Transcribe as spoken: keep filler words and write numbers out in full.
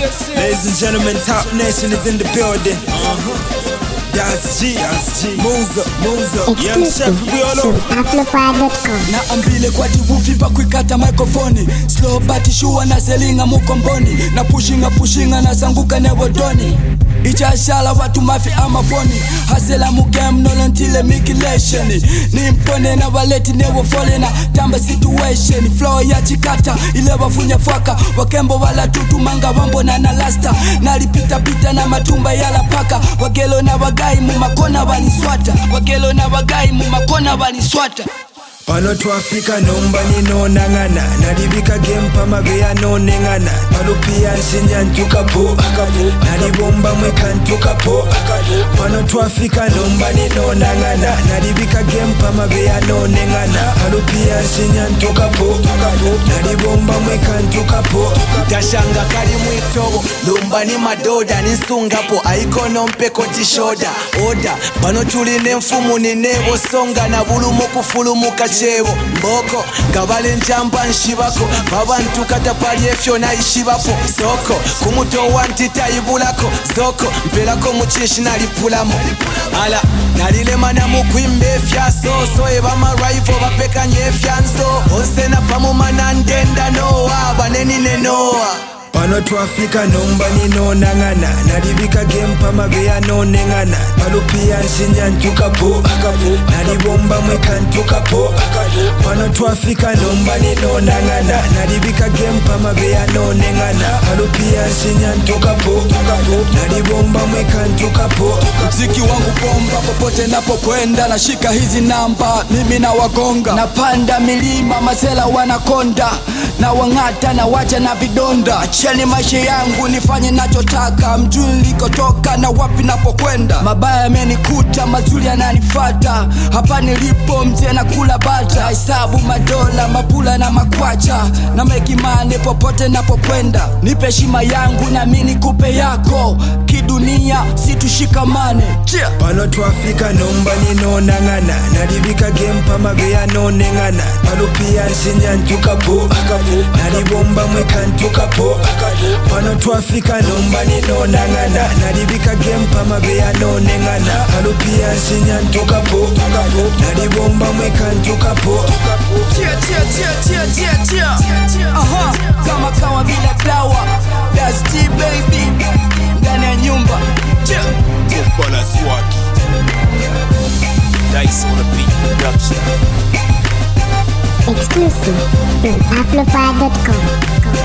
Ladies and gentlemen, Top Nation is in the building. Uh-huh. That's G, that's G. Move up, move up. Young Chef, we all over. Amplify dot com. Na ambile kwa tibufi pa kuikata microphone. Slow but sure na selinga mukomboni. Na pushinga pushinga na sanguka nebodoni. Ichashala watu mafi amafoni. Hasela mugame nolontile mikilation. Ni mpone na waleti newo fole na tamba situation. Flow ya chikata ile wafunya faka. Wakembo wala tutu manga wambo na na lasta. Nalipita pita na matumba yala paka. Wagelo na wagai mumakona waniswata. Wagelo na wagai mumakona waniswata. Pano twafika nomba nino nangana. Naribika game pamageya no nengana. Pano pia nsinya ntuka po. Naribomba mweka ntuka po. Pano twafika nomba nino nangana. Naribika game pamageya no nengana. Pano pia nsinya ntuka po. Naribomba mweka ntuka po. Tashanga kari mwitobo. Lumba ni madoda nisunga po. Aikono mpeko tishoda. Oda. Pano tuline mfumu ni nebo songa. Na bulumu kufulumuka chebo mboko ngabale njamba nshibako abantu katapali efyo na ishibapo soko kumuto wantita ibulako soko mpelako muchishi nalipulamo ala nalilema na mukwimbe fyaso so eba maraivo bapekanye fyanso onse na pamuma na ndenda noa baneni nenoa. Pano twafika nomba nino nangana. Naribika game pamageya no nengana. Pano pia nsinya ntuka po. Naribomba mweka ntuka po. Pano twafika nomba nino nangana. Naribika game pamageya no nengana. Pano pia nsinya ntuka po. Naribomba mweka ntuka po. Mziki wangu bomba popote napokwenda. Nashika hizi namba mimi na wagonga. Napanda milima masela wanakonda. Na wangata na wacha na vidonda. Acheni maisha yangu nifanye nachotaka. Mjui nilikotoka na wapi napokwenda. Mabaya yamenikuta mazuri yananifata. Hapa nilipo mzee na kula bata. Hesabu madola mapula na makwacha. Na mekimane popote napokwenda. Nipe heshima yangu na mimi nikupe yako. Kidunia situshikamane. Pano twafika nomba nino nangana. Naribika game pamageya no nengana. Pano pia nsinya ntuka po. Naribomba mweka ntuka po. Pano twafika nomba nino nangana. Naribika game pamageya no nengana. Pano pia nsinya ntuka po. Naribomba mweka ntuka po. Tia tia tia tia tia tia. Aha, kama kawa bila dawa. That's T baby. Ndani ya nyumba. Tia. Bala Swaki. Dice on a beat production. Exclusive from Amplify dot com.